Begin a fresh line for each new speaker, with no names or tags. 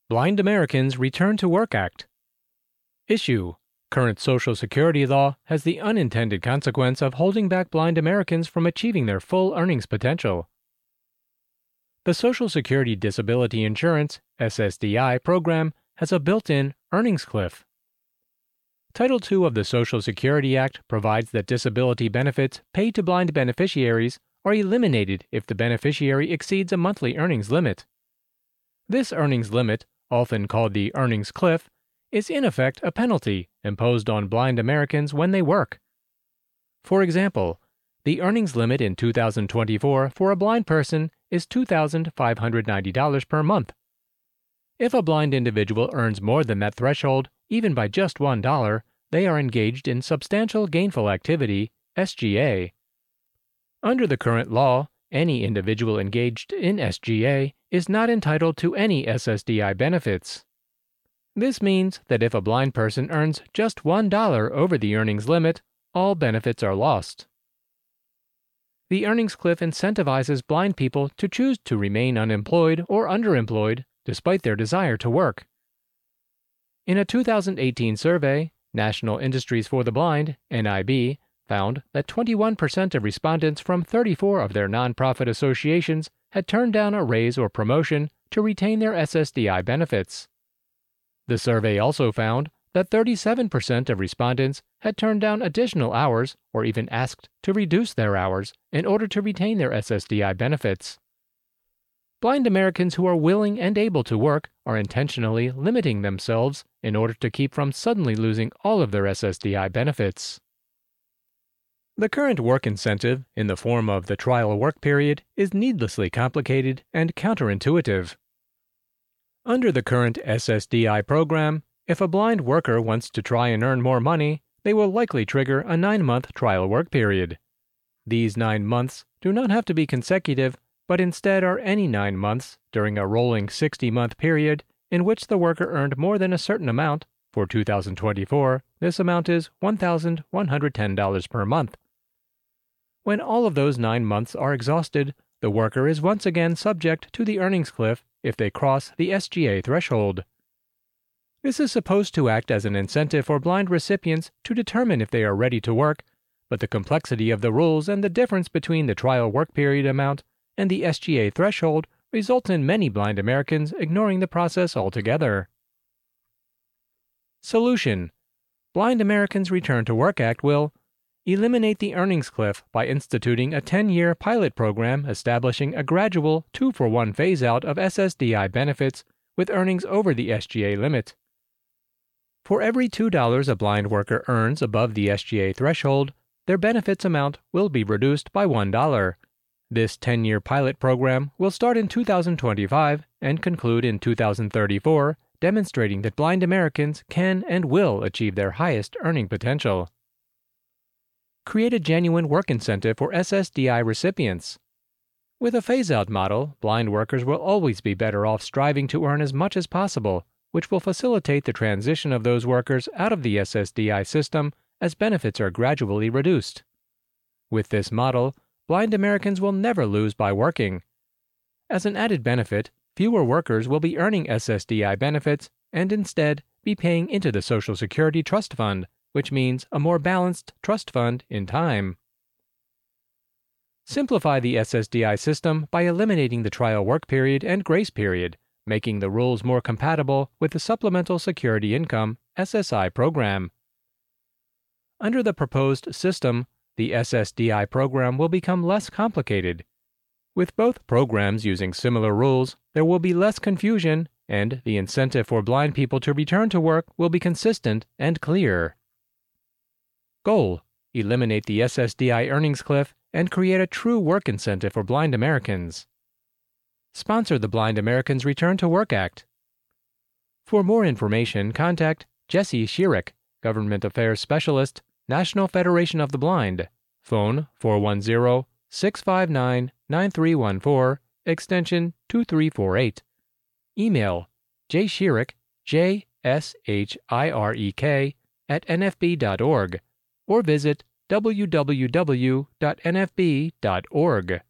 Blind Americans Return to Work Act. Issue: Current Social Security law has the unintended consequence of holding back blind Americans from achieving their full earnings potential. The Social Security Disability Insurance (SSDI) program has a built-in earnings cliff. Title II of the Social Security Act provides that disability benefits paid to blind beneficiaries are eliminated if the beneficiary exceeds a monthly earnings limit. This earnings limit, often called the earnings cliff, is in effect a penalty imposed on blind Americans when they work. For example, the earnings limit in 2024 for a blind person is $2,590 per month. If a blind individual earns more than that threshold, even by just $1, they are engaged in substantial gainful activity, SGA. Under the current law, any individual engaged in SGA is not entitled to any SSDI benefits. This means that if a blind person earns just $1 over the earnings limit, all benefits are lost. The earnings cliff incentivizes blind people to choose to remain unemployed or underemployed despite their desire to work. In a 2018 survey, National Industries for the Blind, NIB, found that 21% of respondents from 34 of their nonprofit associations had turned down a raise or promotion to retain their SSDI benefits. The survey also found that 37% of respondents had turned down additional hours or even asked to reduce their hours in order to retain their SSDI benefits. Blind Americans who are willing and able to work are intentionally limiting themselves in order to keep from suddenly losing all of their SSDI benefits. The current work incentive, in the form of the trial work period, is needlessly complicated and counterintuitive. Under the current SSDI program, if a blind worker wants to try and earn more money, they will likely trigger a 9-month trial work period. These 9 months do not have to be consecutive, but instead are any 9 months during a rolling 60-month period in which the worker earned more than a certain amount. For 2024, this amount is $1,110 per month. When all of those 9 months are exhausted, the worker is once again subject to the earnings cliff if they cross the SGA threshold. This is supposed to act as an incentive for blind recipients to determine if they are ready to work, but the complexity of the rules and the difference between the trial work period amount and the SGA threshold results in many blind Americans ignoring the process altogether. Solution: Blind Americans Return to Work Act will eliminate the earnings cliff by instituting a 10-year pilot program establishing a gradual 2-for-1 phase-out of SSDI benefits with earnings over the SGA limit. For every $2 a blind worker earns above the SGA threshold, their benefits amount will be reduced by $1. This 10-year pilot program will start in 2025 and conclude in 2034, demonstrating that blind Americans can and will achieve their highest earning potential. Create a genuine work incentive for SSDI recipients. With a phase-out model, blind workers will always be better off striving to earn as much as possible, which will facilitate the transition of those workers out of the SSDI system as benefits are gradually reduced. With this model, blind Americans will never lose by working. As an added benefit, fewer workers will be earning SSDI benefits and instead be paying into the Social Security Trust Fund, which means a more balanced trust fund in time. Simplify the SSDI system by eliminating the trial work period and grace period, making the rules more compatible with the Supplemental Security Income (SSI) program. Under the proposed system, the SSDI program will become less complicated. With both programs using similar rules, there will be less confusion, and the incentive for blind people to return to work will be consistent and clear. Goal: eliminate the SSDI earnings cliff and create a true work incentive for blind Americans. Sponsor the Blind Americans Return to Work Act. For more information, contact Jesse Schierick, Government Affairs Specialist, National Federation of the Blind. Phone 410-659-9314, extension 2348. Email jschierick, JSHIREK, @nfb.org, or visit www.nfb.org.